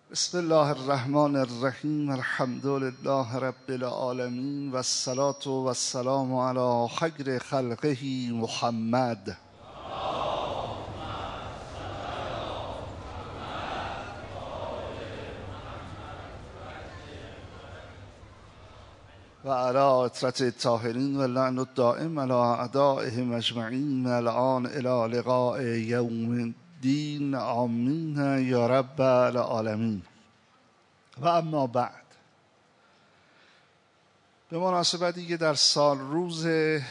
بسم الله الرحمن الرحیم. الحمد لله رب العالمین و الصلاة و السلام علی خیر خلقه محمد و علی اطرت الطاهرین و لعن الدائم علی اعدائهم اجمعین الان الی لقاء یوم الدین. آمین یا رب العالمین. و اما بعد، به مناسبتی که در سال روز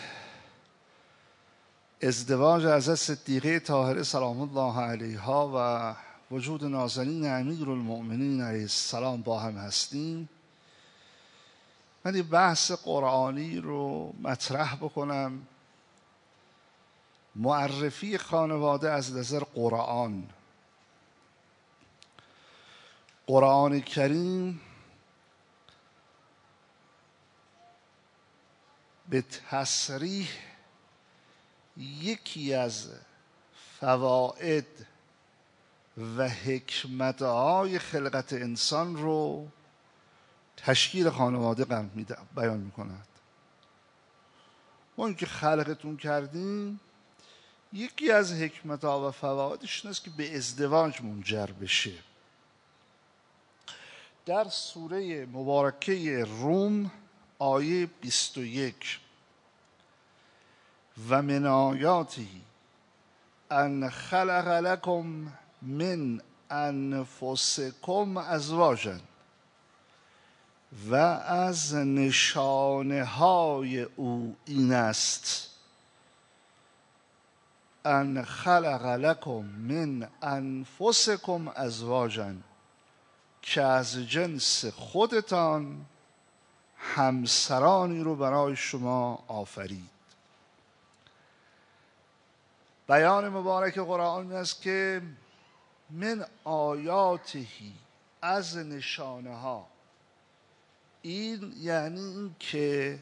ازدواج حضرت صدیقه طاهره سلام الله علیها و وجود نازنین امیرالمؤمنین علیه السلام با هم هستیم، من یه بحث قرآنی رو مطرح بکنم. معرفی خانواده از نظر قرآن کریم به تصریح یکی از فواید و حکمتهای خلقت انسان رو تشکیل خانواده بیان می‌کند. ما اینکه خلقتون کردیم، یکی از حکمتها و فوایدش این است که به ازدواج منجر بشه. در سوره مبارکه روم آیه 21: و من آیاته ان خلق لکم من انفسکم ازواجا، و از نشانه های او این است ان خلق لکم من انفسکم ازواجا، که از جنس خودتان همسرانی رو برای شما آفرید. بیان مبارک قرآن این است که من آیاتهی، از نشانه ها، این یعنی این که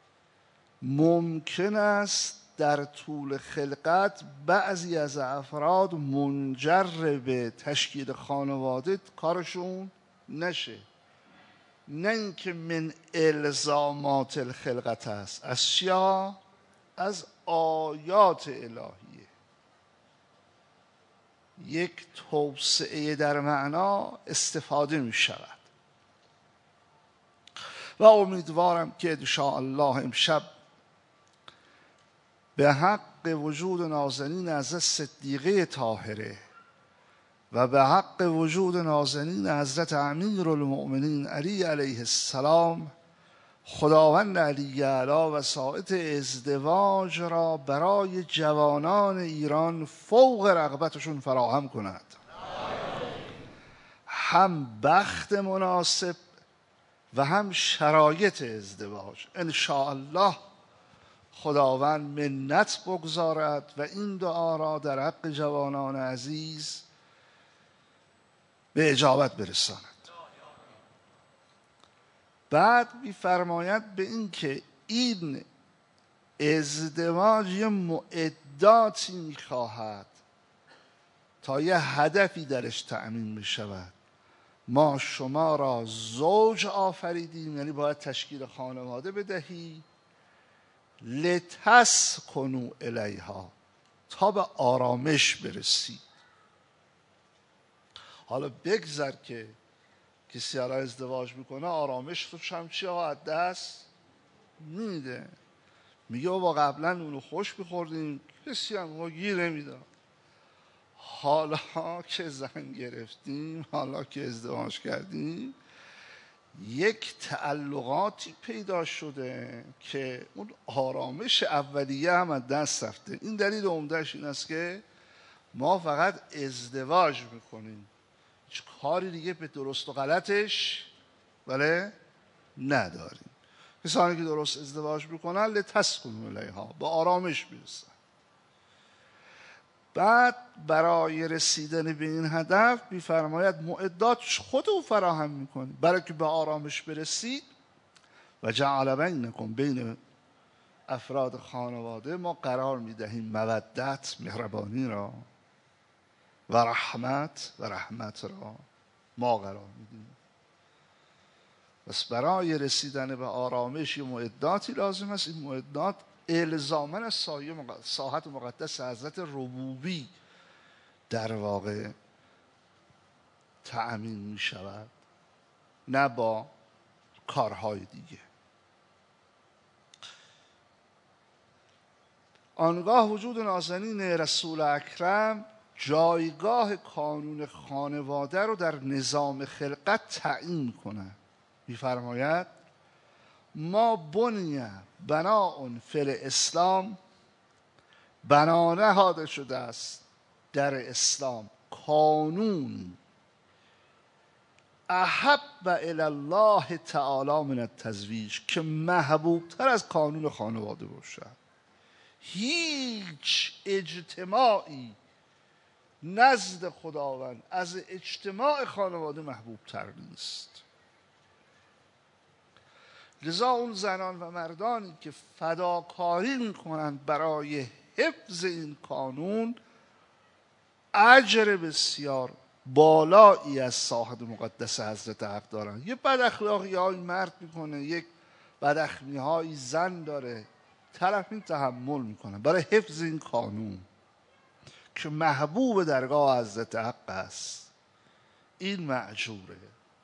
ممکن است در طول خلقت بعضی از افراد منجر به تشکیل خانواده کارشون نشه. نه اینکه من الزامات الخلقت است. از چیا؟ از آیات الهیه. یک توسعه در معنا استفاده می شود. و امیدوارم که ان شاء الله امشب به حق وجود نازنین حضرت صدیقه طاهره و به حق وجود نازنین حضرت امیرالمؤمنین علی علیه السلام، خداوند علی اعلی وسائط ازدواج را برای جوانان ایران فوق رغبتشون فراهم کند. هم بخت مناسب و هم شرایط ازدواج. ان شاء الله خداوند منت بگذارد و این دعا را در حق جوانان عزیز به اجابت برساند. بعد می‌فرماید به این که این ازدواج یه معداتی می‌خواهد تا یه هدفی درش تأمین بشود. ما شما را زوج آفریدیم، یعنی باید تشکیل خانواده بدهی، لتسکنوا الیها، تا به آرامش برسید. حالا بگذر که کسی را ازدواج میکنه، آرامش تو شمچی ها از دست میده، میگه بابا قبلا اونو خوش میخوردیم، کسی هم ما گیر نمیداد، حالا که زن گرفتیم، حالا که ازدواج کردیم، یک تعلقاتی پیدا شده که اون آرامش اولیه هم از دست رفته. این دلیل عمدهش این است که ما فقط ازدواج میکنیم، هیچ کاری دیگه به درست و غلطش نداریم. کسانی که درست ازدواج میکنن لتسکنوا الیها، با آرامش میرسن. بعد برای رسیدن به این هدف میفرماید معدات خود او فراهم میکنی برای که به آرامش برسید. و جعل بینکم، بین افراد خانواده ما قرار میدهیم مودت، مهربانی را، و رحمت را. ما قرار میدیم. پس برای رسیدن به آرامش یه معداتی لازم است. این معدات الزاماً از ساحت مقدس حضرت ربوبی در واقع تأمین می شود، نه با کارهای دیگه. آنگاه وجود نازنین رسول اکرم جایگاه کانون خانواده رو در نظام خلقت تعیین کنه. می‌فرماید ما بنی بناء فی الاسلام، بنا نهاده شده است در اسلام قانون احب الی الله تعالی من التزویج که محبوب تر از قانون خانواده باشد. هیچ اجتماعی نزد خداوند از اجتماع خانواده محبوب تر نیست. لذا اون زنان و مردانی که فداکاری میکنند برای حفظ این قانون اجر بسیار بالایی از ساحت مقدس حضرت حق دارن. یه بد اخلاقی های مرد میکنه، یک بد اخلاقی های زن داره، طرف این تحمل میکنه برای حفظ این قانون که محبوب درگاه حضرت حق است. این معجوره.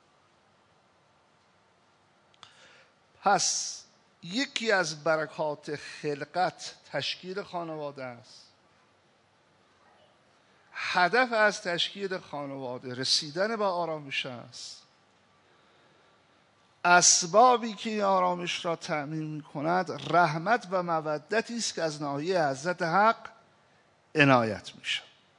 پس یکی از برکات خلقت تشکیل خانواده است. هدف از تشکیل خانواده رسیدن به آرامش است. اسبابی که این آرامش را تأمین می‌کند رحمت و مودتی است که از ناحیه حضرت حق عنایت میشه.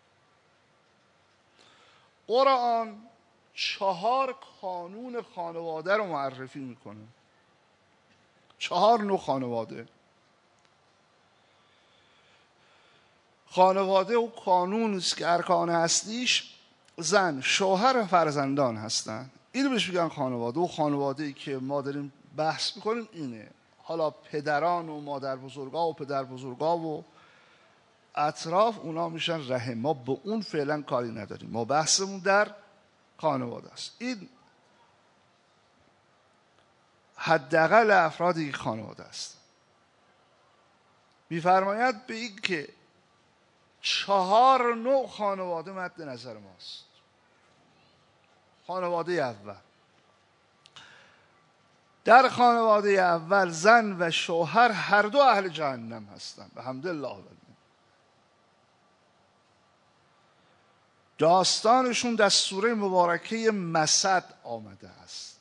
قرآن 4 قانون خانواده رو معرفی میکنه. 4 نوع خانواده. خانواده و قانون است که ارکان اصلیش زن، شوهر و فرزندان هستند. اینو بهش میگن خانواده. و خانواده‌ای که ما داریم بحث میکنیم اینه. حالا پدران و مادر بزرگا و پدر بزرگا و اطراف اونا میشن رحم. ما به اون فعلا کاری نداریم. ما بحثمون در خانواده است. این حداقل افرادی که خانواده است. میفرماید به این که 4 نوع خانواده مد نظر ماست. خانواده اول، در خانواده اول زن و شوهر هر دو اهل جهنم هستند. الحمدلله. داستانشون در سوره مبارکه مسد آمده است.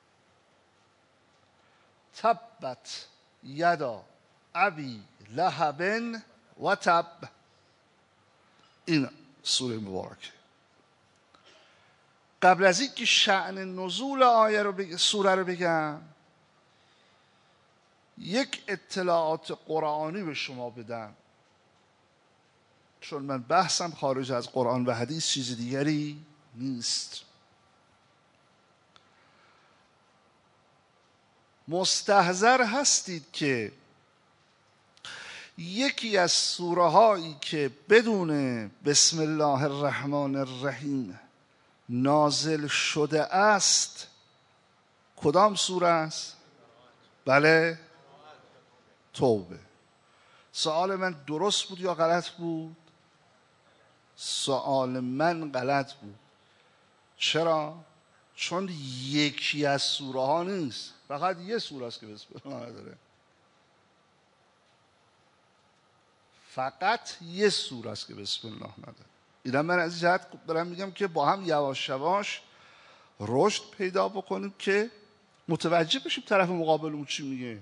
تبت یدا ابی لهب و تب. این سوره مبارکه. قبل از اینکه شأن نزول آیه رو سوره رو بگم، یک اطلاعات قرآنی به شما بدم، چون من بحثم خارج از قرآن و حدیث چیز دیگری نیست. مستحضر هستید که یکی از سوره هایی که بدون بسم الله الرحمن الرحیم نازل شده است کدام سوره است؟ بله، توبه. سوال من درست بود یا غلط بود؟ سوال من غلط بود. چرا؟ چون یکی از سوره ها نیست، فقط یه سوره است که بسم الله نداره. فقط یه سوره است که بسم الله نداره. اینا من از جهت برام میگم که با هم یواش یواش رشد پیدا بکنیم که متوجه بشیم طرف مقابلمون چی میگه.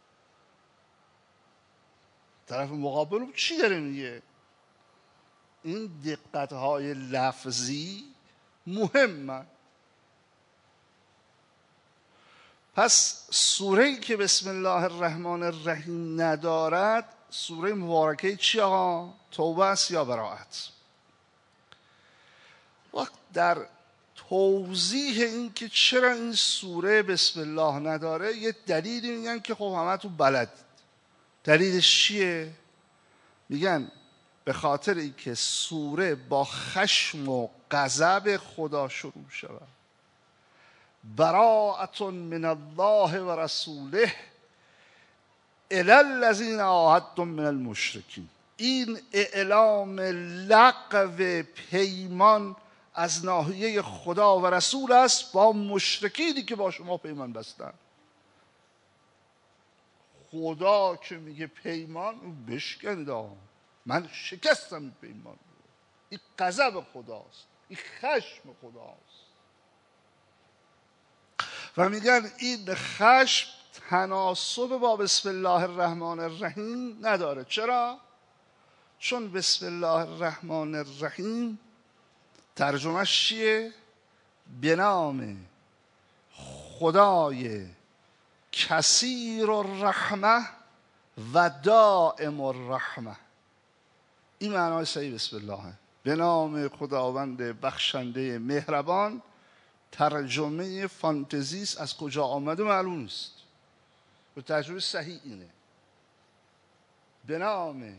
طرف مقابلمون چی داره میگه. این دقت‌های لفظی مهمه. پس سوره‌ای که بسم الله الرحمن الرحیم ندارد سوره مبارکه چی آقا؟ توبه است یا براءت؟ وقت در توضیح این که چرا این سوره بسم الله نداره یه دلیلی میگن که خب همه تو بلد. دلیلش چیه؟ میگن به خاطر اینکه سوره با خشم و غضب خدا شروع شود. براءة من الله و رسوله الی الذین عاهدتم من المشرکین. این اعلام لغو پیمان از ناحیه خدا و رسول است با مشرکینی که با شما پیمان بستن. خدا که میگه پیمان، بشکنید من شکستم این پیمان. این غضب خداست، این خشم خداست. و میگن این خشم تناسب با بسم الله الرحمن الرحیم نداره. چرا؟ چون بسم الله الرحمن الرحیم ترجمهش چیه؟ به نام خدای کثیر الرحمه و دائم الرحمه. این معنای صحیح بسم الله. به نام خداوند بخشنده مهربان. ترجمه فانتزیست، از کجا آمده معلوم نیست، به ترجمه صحیح اینه: به نام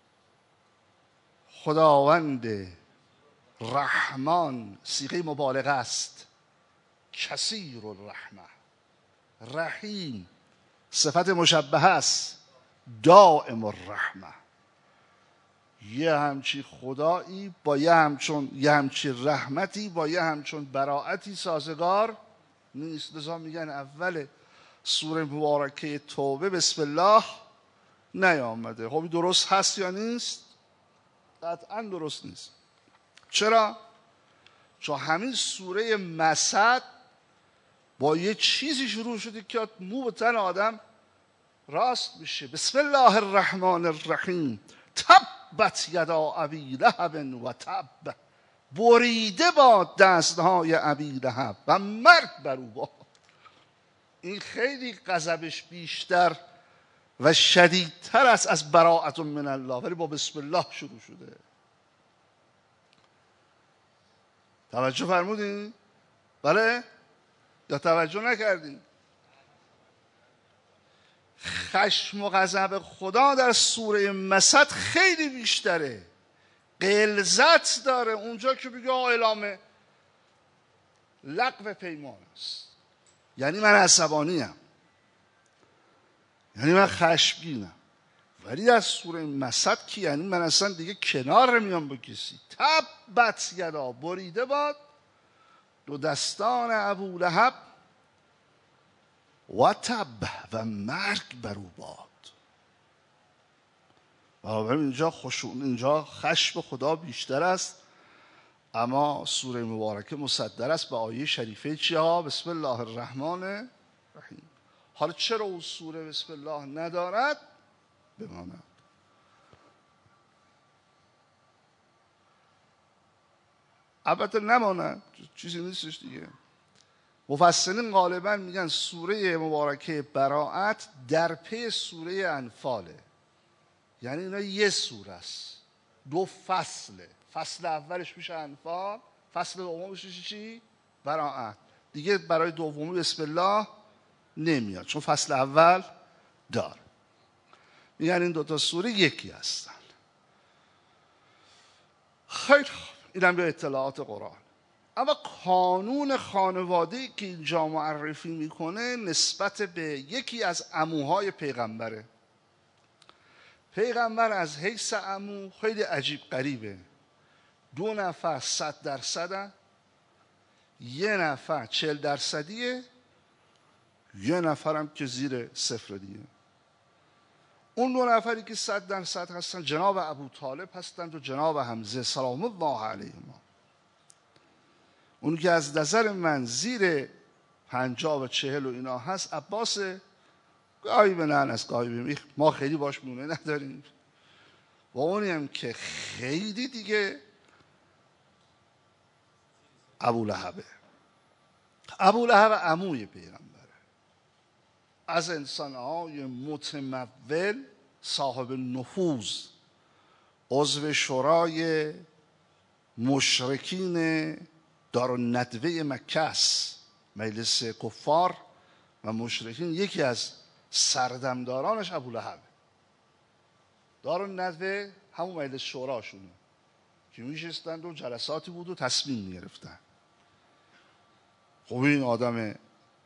خداوند رحمان، صیغه مبالغه است، کثیر الرحمه، رحیم صفت مشبهه است، دائم الرحمه. یه همچی خدایی با یه همچی رحمتی با یه همچون براعتی سازگار نیست. لذا میگن اول سوره مبارکه توبه بسم الله نیامده. خب درست هست یا نیست؟ قطعا درست نیست. چرا؟ چون همین سوره مسد با یه چیزی شروع شده که مو به تن آدم راست میشه. بسم الله الرحمن الرحیم. تبت یدا ابی لهب و تب. بریده با دستهای ابی لهب و مرگ بر او باد. این خیلی غضبش بیشتر و شدیدتر است از براءة من الله، ولی با بسم الله شروع شده. توجه فرمودین؟ بله؟ یا توجه نکردین؟ خشم و غضب خدا در سوره مسد خیلی بیشتره، غلظت داره. اونجا که بگه اعلام لغو پیمان است، یعنی من عصبانیم، یعنی من خشمگینم. ولی در سوره مسد که یعنی من اصلا دیگه کنار میام با کسی. تبت یدا، بریده باد دو دستان ابولهب و تب، و مرگ بر او باد. بنابراین اینجا خشم خدا بیشتر است، اما سوره مبارکه مصدر است به آیه شریفه چیا؟ بسم الله الرحمن الرحیم. حالا چرا اون سوره بسم الله ندارد؟ بماند. البته نماند، چیزی نیستش دیگه. مفسرین غالبا میگن سوره مبارکه براءت در پی سوره انفاله، یعنی اینا یه سوره است، دو فصله. فصل اولش میشه انفال، فصل دومش میشه چی؟ براءت. دیگه برای دومی بسم الله نمیاد چون فصل اول داره. میگن این دوتا سوره یکی هستن. خیلی خوب، اینم به اطلاعات قرآن. اما قانون خانواده‌ای که اینجا معرفی میکنه نسبت به یکی از عموهای پیغمبره. پیغمبر از حیث عمو خیلی عجیب غریبه. 2 نفر 100%، 1 نفر 40%، 1 نفرم که زیر 0 دیگه. اون 2 نفری که 100% هستن جناب ابو طالب هستند و جناب حمزه سلام الله علیهما. اون که از نظر من زیر 50 و 40 و اینا هست عباس، گاهی به نن از گاهی به ما خیلی باش مونه نداریم. و اونی هم که خیلی دیگه ابو لهبه. ابو لهب عموی پیغمبره، از انسانهای متمول، صاحب نفوذ، عضو شورای مشرکین دارالندوه مکه است. مجلس کفار و مشرکین یکی از سردمدارانش ابو لهب. دارالندوه همون مجلس شوراشونه که میشستند و جلساتی بود و تصمیم میگرفتن. خب خب این آدم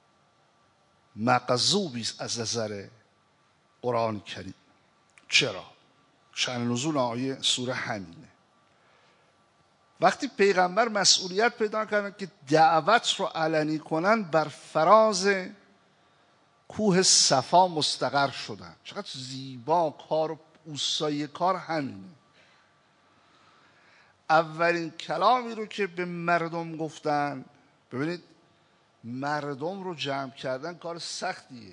مغضوبی است از نظر قرآن کریم. چرا؟ شأن نزول آیه سوره همینه. وقتی پیغمبر مسئولیت پیدا کردن که دعوت رو علنی کنن، بر فراز کوه صفا مستقر شدن. چقدر زیبا کار، اوستایی کار همینه. اولین کلامی رو که به مردم گفتن، ببینید مردم رو جمع کردن کار سختیه،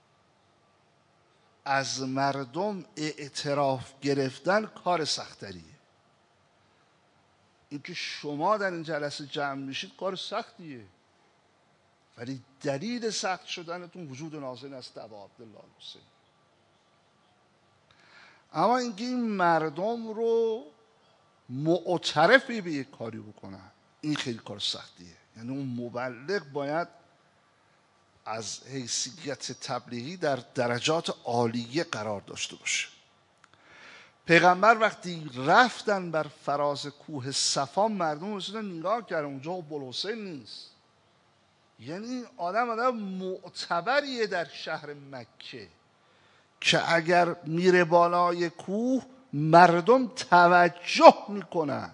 از مردم اعتراف گرفتن کار سختریه. اینکه شما در این جلسه جمع میشید کار سختیه، ولی دلیل سخت شدنتون وجود نازل است ابا عبدالله حسین. اما اینکه این مردم رو معترفی به یک کاری بکنن، این خیلی کار سختیه. یعنی اون مبلغ باید از حیثیت تبلیغی در درجات عالیه قرار داشته باشه. پیغمبر وقتی رفتن بر فراز کوه صفا، مردم رسیدن نگاه کردن، اونجا ابوالحسین نیست. یعنی این آدم معتبریه در شهر مکه که اگر میره بالای کوه مردم توجه میکنن.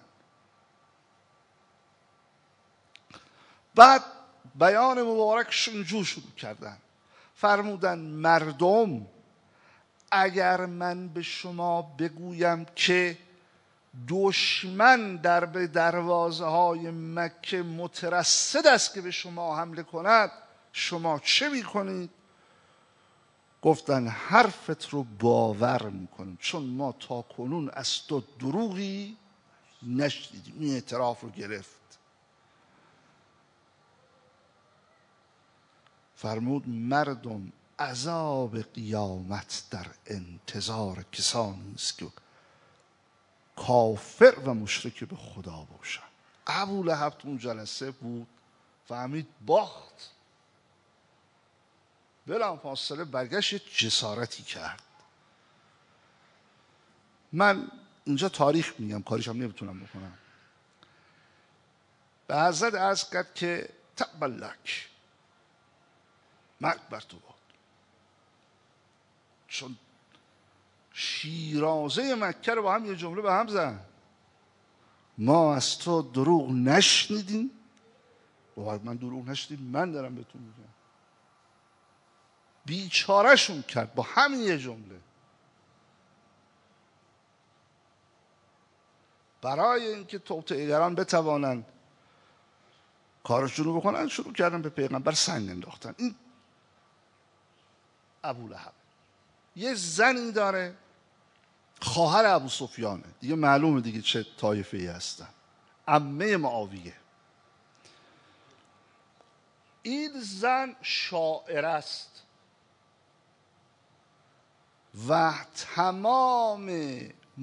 بعد بیان مبارکش اینجور شروع کردن، فرمودن مردم اگر من به شما بگویم که دشمن در به دروازه های مکه مترصد است که به شما حمله کند، شما چه میکنید؟ گفتن حرفت رو باور میکنیم، چون ما تا کنون از تو دروغی نشنیدیم. این اعتراف رو گرفت. فرمود مردم عذاب قیامت در انتظار کسانی است که کافر و مشرک به خدا باشن. ابولهب تو اون جلسه بود، فهمید باخت، بلام فاصله برگشت جسارتی کرد. من اینجا تاریخ میگم، کاریش هم نمیتونم بکنم. به حضرت عرض کرد که تبلک، مرگ بر تو باد، چون شیرازه مکه رو با هم یه جمله به هم زن. ما از تو دروغ نشنیدیم. باید من دروغ نشنیدیم، من دارم بهتون میگم. بیچارهشون کرد با همین یه جمله. برای اینکه توطئه‌گران بتوانند کارشون رو بکنن، شروع کردن به پیغمبر سنگ انداختن. این ابولهب یه زنی داره، خواهر ابو سفیانه، دیگه معلومه دیگه چه طایفه‌ای هستن، عمه معاویه. این زن شاعر است و تمام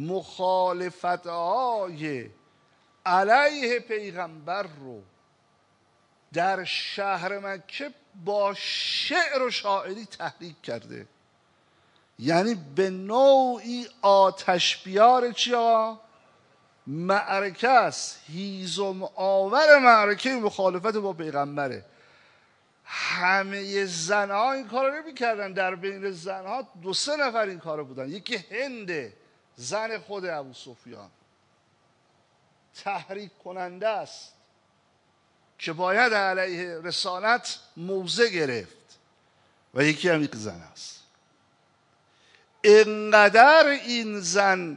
مخالفت‌های علیه پیغمبر رو در شهر مکه با شعر و شاعری تحریک کرده. یعنی به نوعی آتش بیار چیا؟ معرکه است، هیزم آور معرکه مخالفت با پیغمبره. همه زنها این کار رو نمی کردن. در بین زنها 2-3 نفر این کار بودن. یکی هنده، زن خود ابو سفیان، تحریک کننده است که باید علیه رسالت موضع گرفت، و یکی هم یک زن است. اینقدر این زن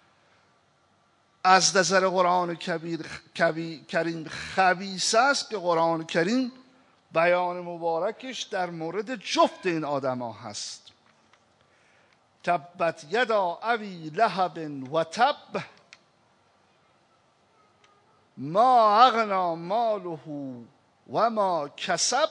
از نظر قرآن کریم خبیث است که قرآن کریم بیان مبارکش در مورد جفت این آدم ها هست. تبت یدا ابی لهب و تب ما اغنا ماله و ما کسب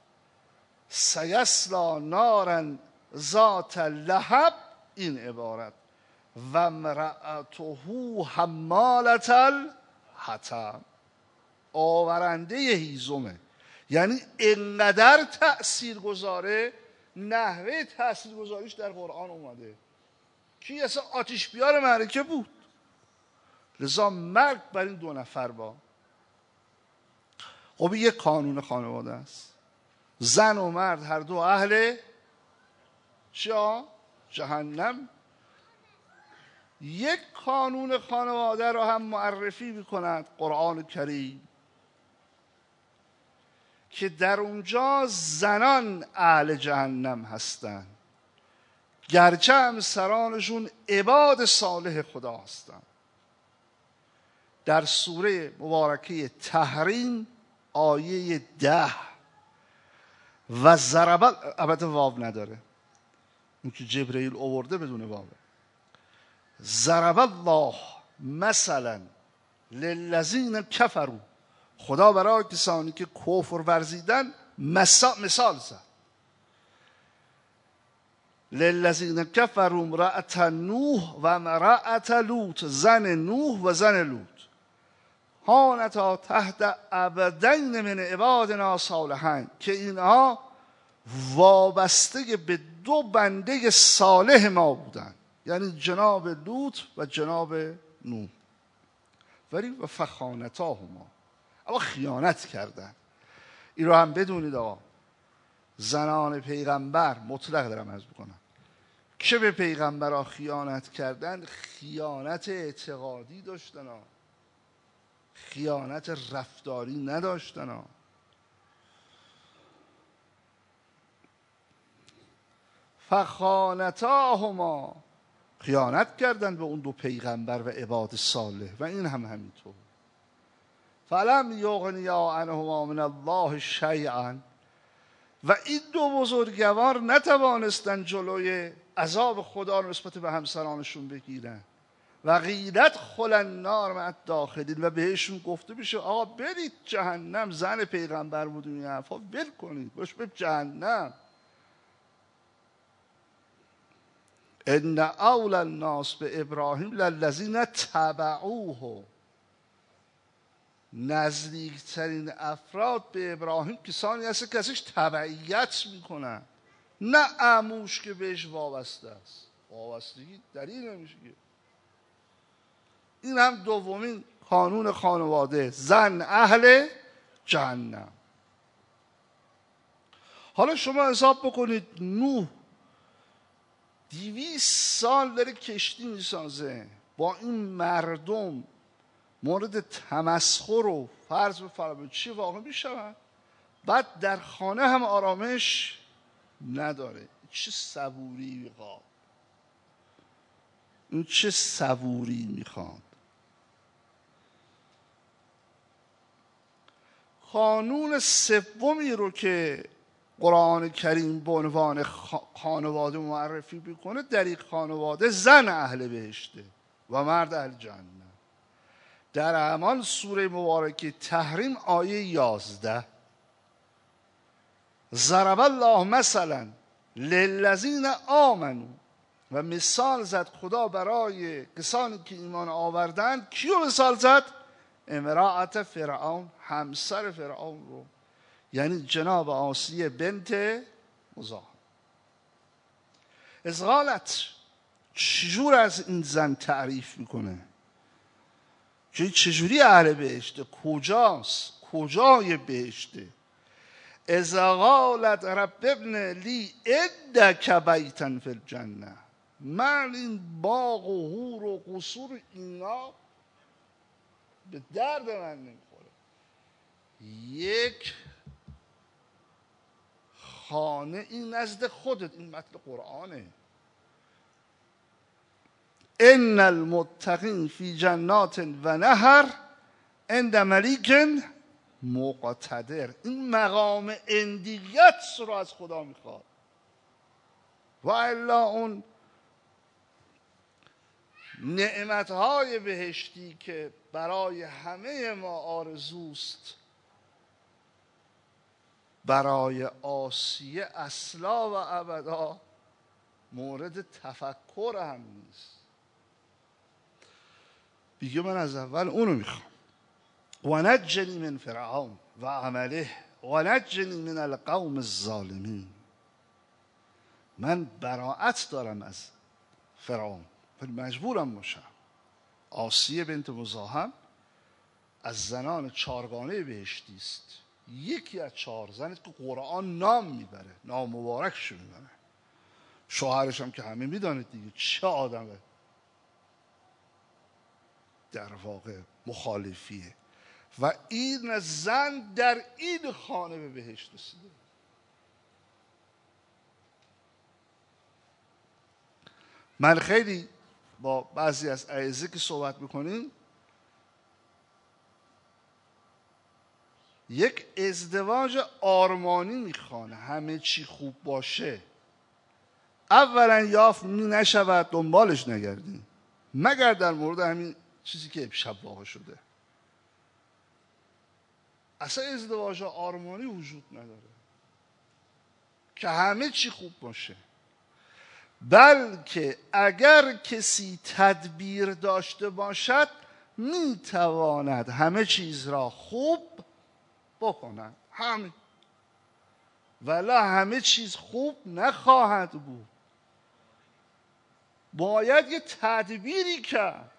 سیصلی نارا ذات لهب. این عبارت و امرأته حمالة الحطب، آورنده هیزمه. یعنی انقدر تأثیر گذاره، نحوه تأثیر گذاریش در قرآن اومده. کی اصلا آتش بیار معرکه بود. لذا مرگ بر این 2 نفر با. خب یک قانون خانواده است، زن و مرد هر دو اهل چیا؟ جهنم. یک قانون خانواده را هم معرفی می‌کند قرآن کریم که در اونجا زنان اهل جهنم هستند، گرچه همسرانشون عباد صالح خدا هستند. در سوره مبارکه تحریم آیه 10 و ضرب، البته واو نداره، اون که جبرئیل آورده بدون واو. ضرب الله مثلا للذین کفروا، خدا برای کسانی که کفر ورزیدن مثال زد. للذین کفروا امرأة نوح و امرأة لوط، زن نوح و زن لوط، کانتا تحت عبدین من عبادنا صالحین، که اینها وابسته به دو بنده صالح ما بودند، یعنی جناب لوط و جناب نوح. ولی و فخانتاهما، اما خیانت کردن. این رو هم بدونید آقا، زنان پیغمبر، مطلق دارم عرض بکنم، که به پیغمبرها خیانت کردن، خیانت اعتقادی داشتن، خیانت رفتاری نداشتن. فخانتاهما، خیانت کردن به اون دو پیغمبر و عباد صالح. و این هم همینطور. فلم یغنیا عنهما من الله شیئا، و این دو بزرگوار نتوانستن جلوی عذاب خدا رو نسبت به همسرانشون بگیرن. و قیلت خل النار مع الداخلین، و بهشون گفته بشه آقا برید جهنم، زن پیغمبر بود این حرفا، ول کنید، باش به جهنم. ان اول الناس به ابراهیم للذین تبعوه، نزدیکترین افراد به ابراهیم کسانی هست که ازش تبعیت میکنن، نه عموش که بهش وابسته است. وابستگی دلیل نمیشه. این هم دومین قانون خانواده، زن اهل جهنم. حالا شما حساب بکنید، نوح 200 سال داره کشتی میسازه، با این مردم مورد تمسخر و فرض بفرمایید چی واقع میشود، بعد در خانه هم آرامش نداره. چه صبوری میخواد، این چه صبوری میخواد. قانون سومی رو که قرآن کریم به عنوان خانواده معرفی میکنه، در این خانواده زن اهل بهشته و مرد اهل جهنم. در همان سوره مبارکه تحریم آیه 11 ضرب الله مثلا للذین آمنوا، و مثال زد خدا برای کسانی که ایمان آوردند. کیو مثال زد؟ امرأة فرعون، همسر فرعون رو، یعنی جناب آسیه بنت مزاحم. از قالت، چجور از این زن تعریف میکنه که چجوری اهل بهشته، کجاست، کجای بهشته. از قالت رب ابن لی عندک بیتا فی الجنه، من این باغ و حور و قصور اینا به درد من نمیخوره، یک خانه این نزد خودت. این متن قرآنه. ان المتقین فی جنات و نهر عند ملیک مقتدر. این مقام اندیت رو از خدا میخواد. و الا اون نعمتهای بهشتی که برای همه ما آرزوست، برای آسیه اصلا و ابدا مورد تفکر هم نیست. بگه من از اول اونو میخوام. و نجنی من فرعون و عمله و نجنی من القوم الظالمین. من براءت دارم از فرعون، ولی مجبورم باشم. آسیه بنت مزاحم از زنان چارگانه بهشتی است. یکی از 4 زنی که قرآن نام میبره، نام مبارکشو میبره، شوهرش هم که همه میدانید دیگه چه آدمه در واقع مخالفیه، و این زن در این خانه به بهشت رسیده. من خیلی با بعضی از اعزه که صحبت میکنیم، یک ازدواج آرمانی میخوانه، همه چی خوب باشه، اولا یافت می نشود دنبالش نگردیم، مگر در مورد همین چیزی که امشب واقع شده. اصلا ازدواج آرمانی وجود نداره که همه چی خوب باشه، بلکه اگر کسی تدبیر داشته باشد میتواند همه چیز را خوب بکند، همین، ولی همه چیز خوب نخواهد بود، باید یه تدبیری کرد.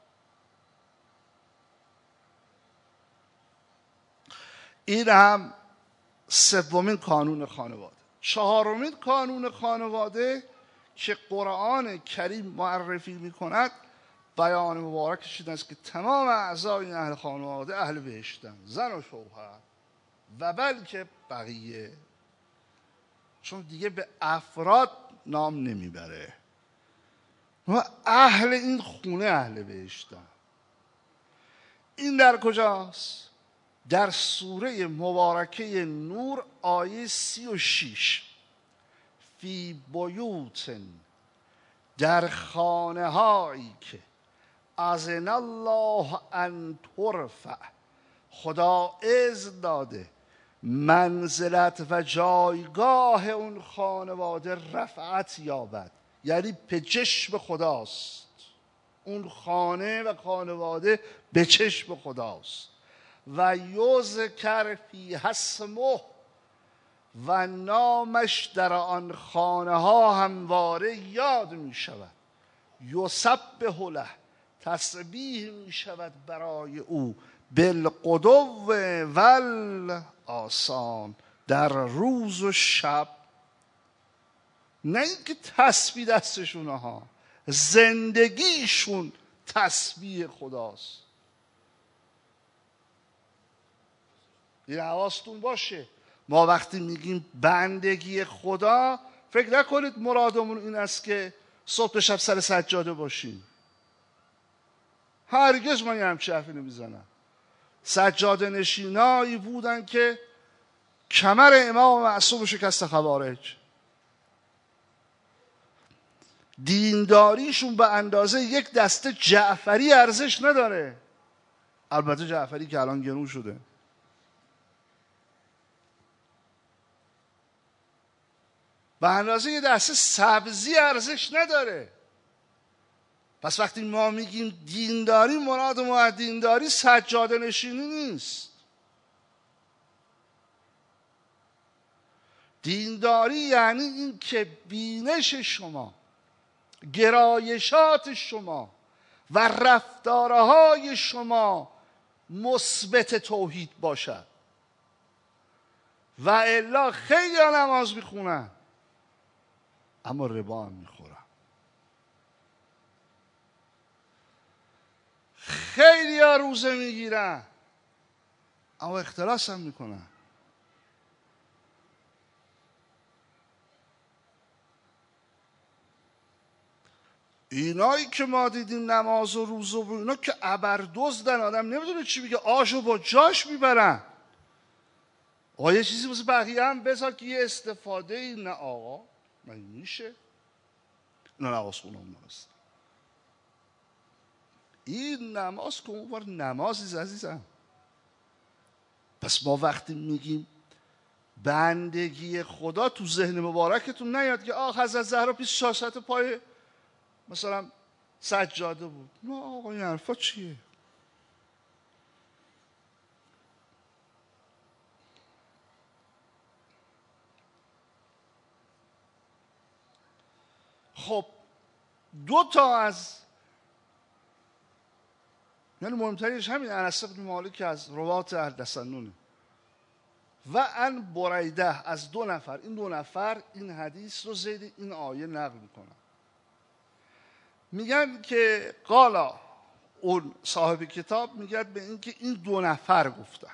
این هم 3مین کانون خانواده. 4مین کانون خانواده که قرآن کریم معرفی میکند، بیان مبارکش این است که تمام اعضای این اهل خانواده اهل بهشتن، زن و شوهر و بلکه بقیه، چون دیگه به افراد نام نمیبره و اهل این خونه اهل بهشتن. این در کجاست؟ در سوره مبارکه نور آیه 36: فی بیوت، در خانه هایی که اذن الله ان ترفع، خدا اذن داده منزلت و جایگاه اون خانواده رفعت یابد، یعنی به چشم خداست، اون خانه و خانواده به چشم خداست، و یذکر فیها اسمه، و نامش در آن خانه ها همواره یاد می شود، یسبح له، تسبیح می شود برای او، بالغدو والآصال، در روز و شب. نه اینکه تسبیح دستشونه ها، زندگیشون تسبیح خداست. این حواستون باشه، ما وقتی میگیم بندگی خدا، فکر نکنید مرادمون این است که صبح شب سر سجاده باشیم. هرگز من یه همچه حرفی نمیزنم. سجاده نشینایی بودن که کمر امام معصوم شکست خوارج، دینداریشون به اندازه یک دسته جعفری ارزش نداره. البته جعفری که الان گرون شده. به اندازه یه دسته سبزی ارزش نداره. پس وقتی ما میگیم دینداری، مراد ما از دینداری سجاده نشینی نیست. دینداری یعنی این که بینش شما، گرایشات شما و رفتارهای شما مثبت توحید باشد. و الا خیلی ها نماز میخونن اما ربا هم میخورن، خیلی ها روزه میگیرن اما اختلاس هم میکنن. اینایی که ما دیدیم نماز و روزه و اینا که ابردزدن، آدم نمیدونه چی میگه، آشو با جاش میبرن. آقا یه چیزی واسه بقیه هم بذار که یه استفاده ای. نه آقا، من میشه نه نماز خونم نماز. این نماز که اون بار نمازی عزیزم. پس ما وقتی میگیم بندگی خدا، تو ذهن مبارکتون نیاد که حضرت زهرا 24 ساعت پای مثلا سجاده بود. نه آقا، این حرفا چیه؟ خب 2 تا از، یعنی مهمترینش همین انس بن مالک از روات اهل تسننه. و ان بریده از 2 نفر. این 2 نفر این حدیث رو زیر این آیه نقل میکنن، میگن که قالا، اون صاحب کتاب میگه به این که این 2 نفر گفتن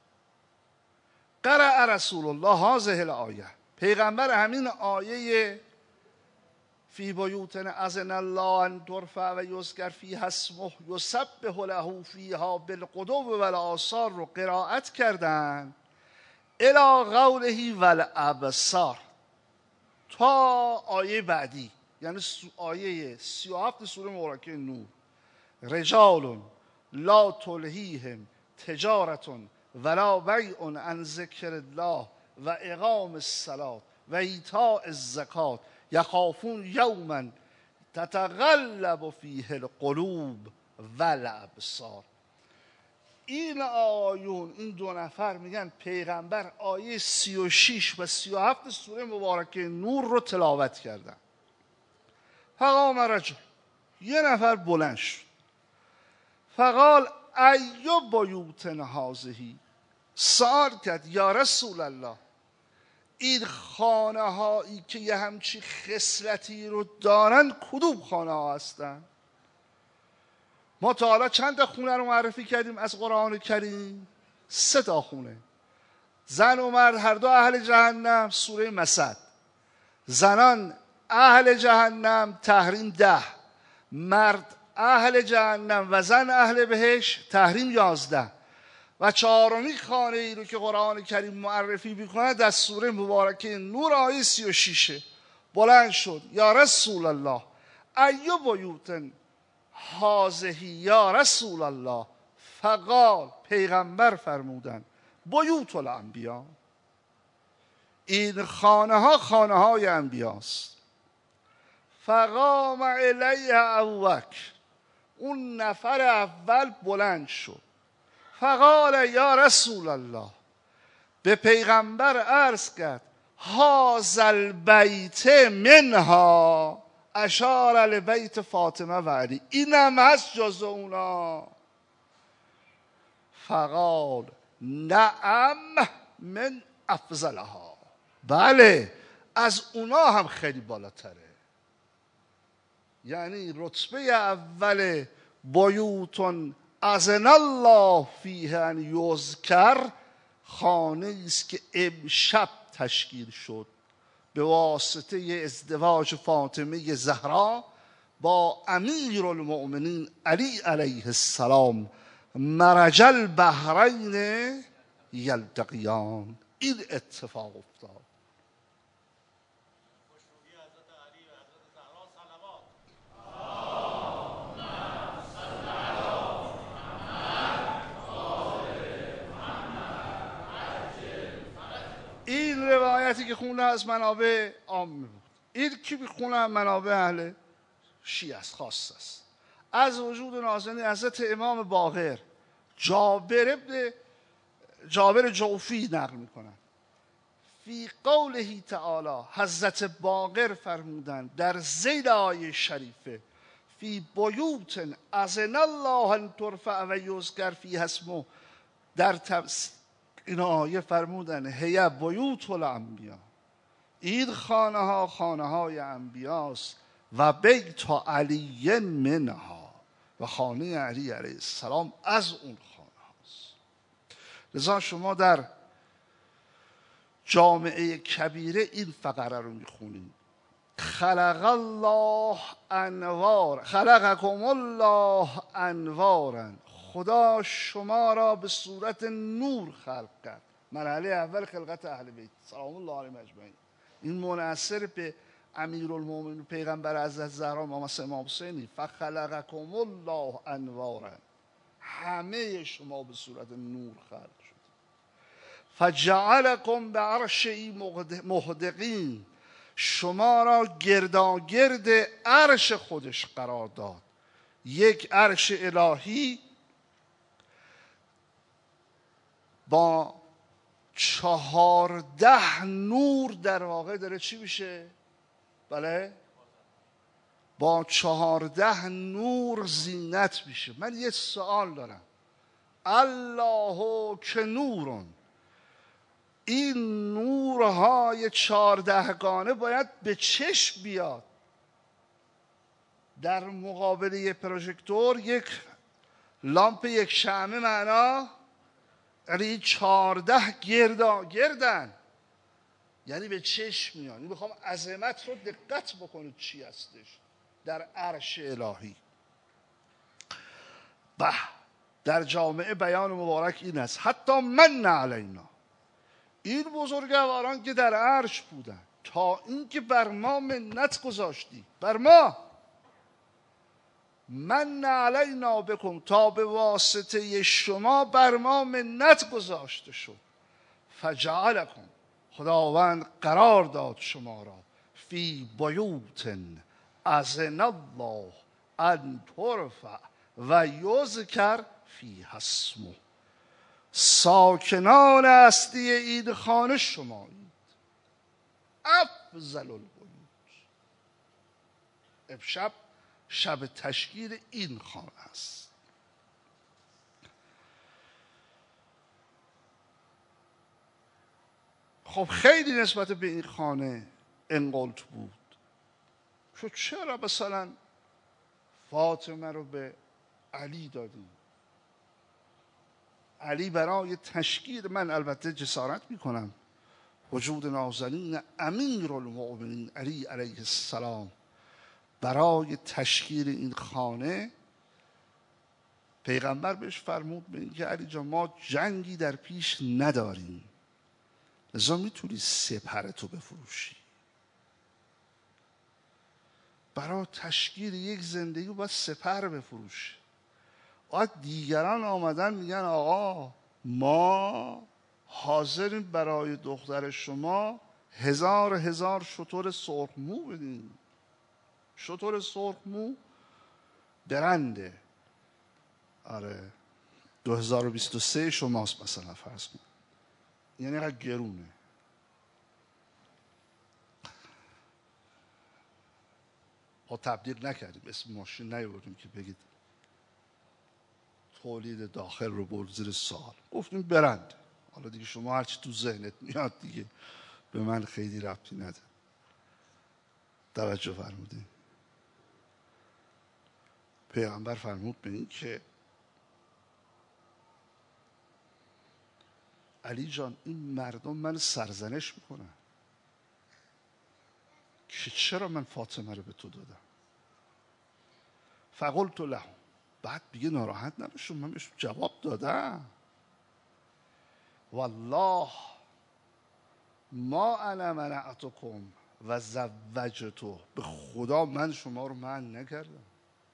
قرأ رسول الله هذه الآیه، پیغمبر همین آیه فی بیوت اذن الله ان ترفع و یذکر فیها اسمه یسبح له فیها بالغدو والآصال رو قرائت کردن الی قوله والابصار تا آیه بعدی، یعنی آیه 37 سوره مبارکه نور. رجال لا تلهیهم تجارت ولا بیع عن ذکر الله و اقام الصلاة و ایتاء الزکات یخافون یوما تتقلب فیه القلوب والابصار. این آیون، این 2 نفر میگن پیغمبر آیه 36 و 37 سوره مبارکه نور رو تلاوت کردن. فقام رجل، یه نفر بلند شد، فقال ای بیوت هذه، سوال کرد یا رسول الله این خانه هایی که یه همچی خصلتی رو دارن کدوم خانه ها هستن؟ ما تا حالا چند تا خونه رو معرفی کردیم از قرآن کریم؟ 3 تا خونه. زن و مرد هر دو اهل جهنم، سوره مسد. زنان اهل جهنم، تحریم 10. مرد اهل جهنم و زن اهل بهشت، تحریم 11. و 4مین خانه ای رو که قرآن کریم معرفی میکنه در سوره مبارکه نور آیه 36. بلند شد یا رسول الله ای بیوت هذه یا رسول الله، فقال، پیغمبر فرمودن بیوت الانبیا، این خانه ها خانه های انبیاست. فقام الیه ابوبکر، اون نفر اول بلند شد، فقال یا رسول الله، به پیغمبر عرض کرد هذا البیت منها، اشار لبیت فاطمه و علی، اینم هست جز اونا. فقال نعم من افضلها، بله از اونا هم خیلی بالاتره. یعنی رتبه اول بیوتون اذن الله فیه ان یذکر، خانه است که امشب تشکیل شد به واسطه ازدواج فاطمه زهرا با امیر المؤمنین علی علیه السلام، مرج البحرین یلتقیان. این اتفاق افتاد. این روایتی که خونه از منابع عام بود، این که خونه منابع اهل شیعه است، خاص است. از وجود نازنین حضرت امام باقر، جابر جوفی نقل میکنن فی قوله تعالی، حضرت باقر فرمودن در ذیل آیه شریفه فی بیوت اذن الله ان ترفع و یذکر فیها اسمه، در این آیه فرمودن هی بیوت الانبیا، این خانه ها خانه های انبیاست، و بیت علی منها، و خانه علی علیه السلام از اون خانه هاست. لذا شما در جامعه کبیره این فقره رو میخونید: خلق الله انوار، خلقکم الله انوارا، خدا شما را به صورت نور خلق کرد. مرحله اول خلقت اهل بیت سلام الله علیهم اجمعین. این منحصر به امیرالمومنین پیغمبر حضرت زهرا امام حسینی، فخلقکم الله انوارا، همه شما به صورت نور خلق شد. فجعلکم به عرشه محدقین، شما را گرداگرد عرش خودش قرار داد. یک عرش الهی با 14 نور در واقع داره چی میشه؟ بله؟ با 14 نور زینت میشه. من یه سوال دارم. الله که نورون، این نورهای 14گانه باید به چشم بیاد. در مقابل یک پروژکتور یک لامپ یک شمع معنا یعنی 14 گردن، یعنی به چشم میاد. میخوام عظمت رو دقت بکنید چی هستش در عرش الهی. در جامعه بیان مبارک این است حتی من علینا، این بزرگواران که در عرش بودن تا اینکه بر ما منت گذاشتی، بر ما من علینا بکن، تا به واسطه شما بر ما منت گذاشته شد. فجعلکم، خداوند قرار داد شما را فی بیوت اذن الله ان ترفع و یذکر فیها اسمه، ساکنان اصلی این خانه شمایید. افضل البیوت، امشب شب تشکیل این خانه است. خب خیلی نسبت به این خانه انقلت بود که چرا مثلا فاطمه رو به علی دادیم. علی برای تشکیل، من البته جسارت میکنم، وجود نازنین امیرالمؤمنین علی علیه السلام برای تشکیل این خانه، پیغمبر بهش فرمود به اینکه علی جان ما جنگی در پیش نداریم، لذا میتونی سپرتو بفروشی. برای تشکیل یک زندگی باید سپر بفروشی. باید دیگران آمدن میگن آقا ما حاضریم برای دختر شما 1000 شتر سرخمو بدیم. شتر سرخمو برنده 2023 شماست مثلا فرض کن، یعنی اینقدر گرونه. ما تبلیغ نکردیم، اسم ماشین نیاوردیم که بگید تولید داخل رو برد زیر سوال، گفتیم برنده. حالا دیگه شما هرچی تو ذهنت میاد دیگه به من خیلی ربطی نده. توجه فرمودین؟ پیغمبر فرمود به این که علی جان این مردم من سرزنش میکنن که چرا من فاطمه رو به تو دادم. فقلت لهم، بعد دیگه ناراحت نباشون، من بهش جواب دادم والله ما انا منعتکم و زوجته، به خدا من شما رو منع نکردم.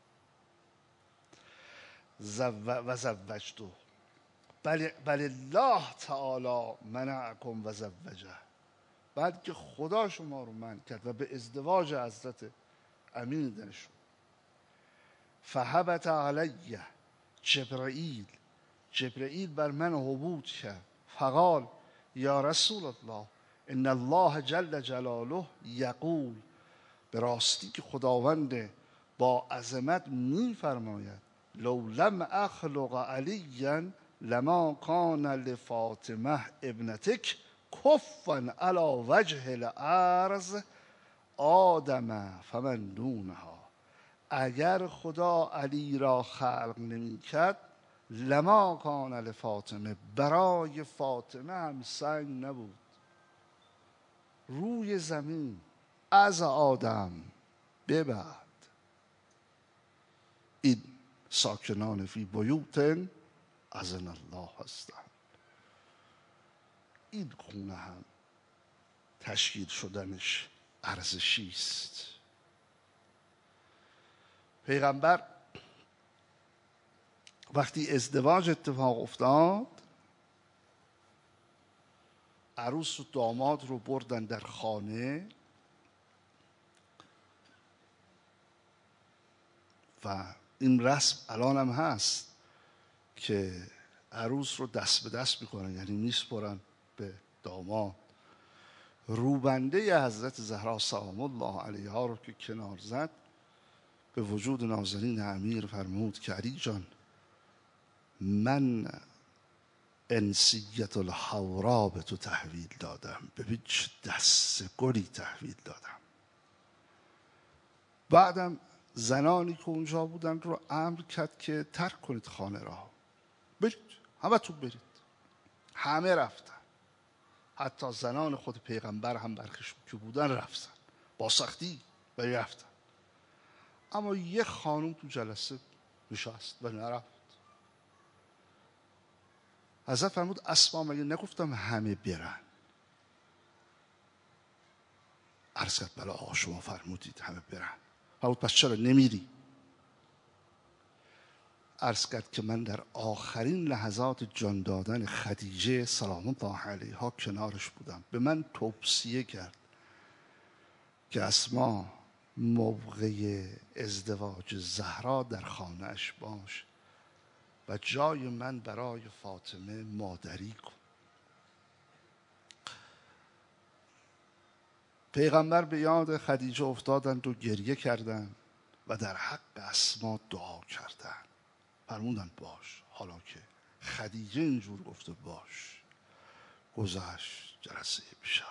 و زوجته بل الله تعالی منعکم و زوجه، بعد که خدا شما رو منع کرد و به ازدواج حضرت امین دنشون. فهبت علیه جبرئیل بر من هبوط کرد. فقال یا رسول الله ان الله جل جلاله یقول، به راستی که خداوند با عظمت می فرماید لو لم اخلق علیا لما کان لفاطمه ابنتک کفا علی وجه الارض آدم فمن دونها، اگر خدا علی را خلق نمی کرد لما کان لفاطمه، برای فاطمه هم سنگ نبود روی زمین از آدم به بعد. این ساکنان فی بیوت اذن الله هستند. این خونه هم تشکیل شدنش ارزشی است. پیغمبر وقتی ازدواج اتفاق افتاد، عروس و داماد رو بردن در خانه و این رسم الان هم هست که عروس رو دست به دست میکنن، یعنی میسپرن به داماد. روبنده حضرت زهرا سلام الله علیها رو که کنار زد، به وجود نازنین امیر فرمود که علی جان من انسیت الحورا به تو تحویل دادم. ببین چه دست گلی تحویل دادم. بعدم زنانی که اونجا بودن رو امر کرد که ترک کنید خانه را، برید، همه تو برید. همه رفتن، حتی زنان خود پیغمبر هم برخشون که بودن رفتن، با سختی ولی رفتن. اما یه خانم تو جلسه نشست و نرفت. حضرت فرمود اسما مگه نگفتم همه برن؟ عرض کرد بله آقا شما فرمودید همه برن. فرمود پس چرا نمیری؟ عرض کرد که من در آخرین لحظات جان دادن خدیجه سلام الله علیها کنارش بودم. به من توصیه کرد که اسما موقع ازدواج زهرا در خانه‌اش باش و جای من برای فاطمه مادری کن. پیغمبر به یاد خدیجه افتادند و گریه کردند و در حق اسما دعا کردند. فرمودند باش. حالا که خدیجه اینجور گفته باش، گذشت جلسه شب.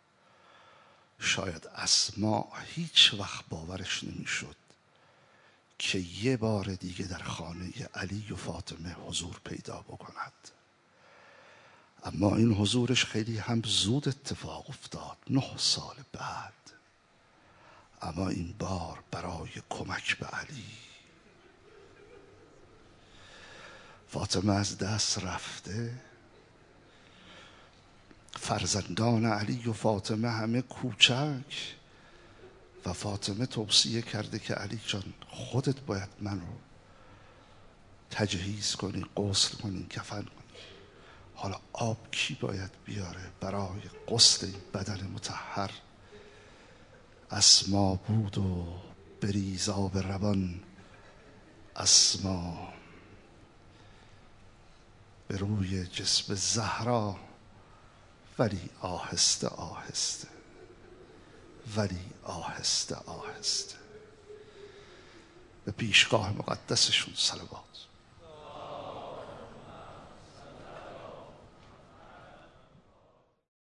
شاید اسما هیچ وقت باورش نمیشد که یه بار دیگه در خانه علی و فاطمه حضور پیدا بکند. اما این حضورش خیلی هم زود اتفاق افتاد، 9 سال بعد. اما این بار برای کمک به علی. فاطمه از دست رفته، فرزندان علی و فاطمه همه کوچک و فاطمه توصیه کرده که علی جان خودت باید من رو تجهیز کنی، غسل کنی، کفن کنی. حالا آب کی باید بیاره برای غسل این بدن مطهر؟ اسما بود و بریز آب روان. اسما به روی جسم زهرا، ولی آهسته آهسته، ولی آهسته آهسته. به پیشگاه مقدسشون صلوات.